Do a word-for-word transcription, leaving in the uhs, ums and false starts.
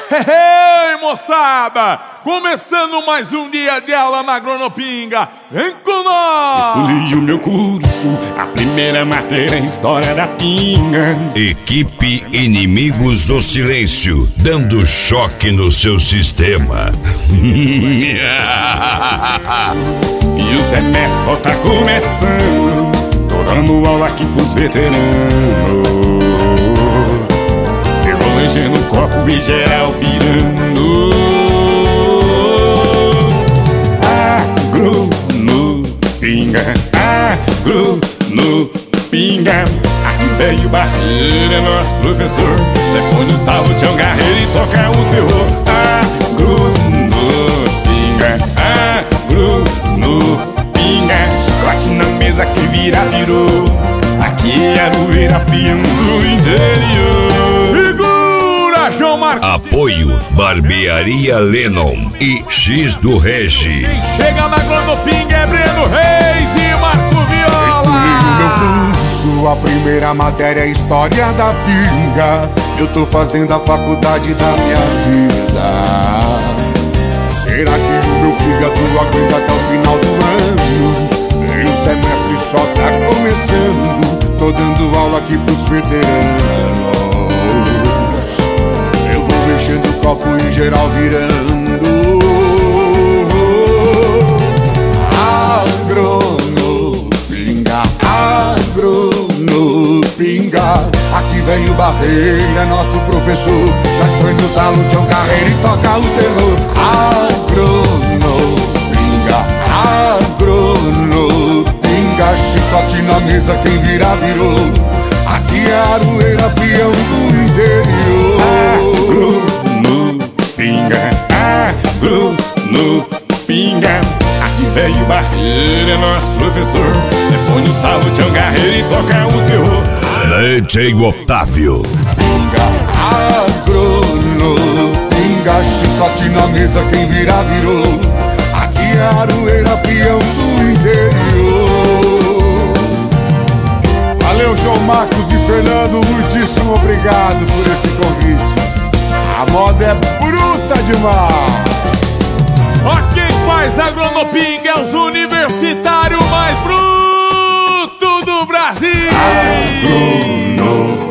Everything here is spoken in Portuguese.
Ei, moçada! Começando mais um dia dela na Agronopinga. Vem com nós! Escolhi o meu curso, a primeira matéria é História da Pinga. Equipe Inimigos do Silêncio, dando choque no seu sistema. E o semestre só tá começando. Tô dando aula aqui pros veteranos. Eu vou enchendo o copo e geral virando. Agronopinga, Agronopinga. Aqui veio Barreira, nosso professor. Responde o talo, Tião Garreiro e toca o terror. Agronopinga, Agronopinga. Chicote na mesa, quem vira virou. Aqui é Aroeira, peão do interior. Segura, João Marcos. Apoio Barbearia Lennon e X do Regi. Quem chega na Agronopinga é Breno Reis e Marco Viola. Escolhi o meu curso, a primeira matéria é História da Pinga. Eu tô fazendo a faculdade da minha vida. Será que o meu fígado aguenta até o final do ano? E o semestre só tá começando. Tô dando aula aqui pros veteranos. Eu vou mexendo o copo em geral virando. Agronopinga, Agronopinga. Aqui vem o Barreira, nosso professor. Nós põe no talo, Tião Garreiro e toca o terror. Agronopinga, Agronopinga. Chicote na mesa, quem virar virou. Aqui é Aroeira, peão do interior. Agronopinga, Agronopinga. Aqui veio Barreira, nosso professor. Responde o talo, Tião Garreiro e toca o terror. D J Otávio. Pinga, Agronopinga. Chicote na mesa, quem virar virou. Aqui é Aroeira, peão do interior. Valeu, João Marcos e Fernando, muitíssimo obrigado por esse convite. A moda é bruta demais. Só quem faz Agronopinga é os universitários mais brutos do Brasil. Agronopinga.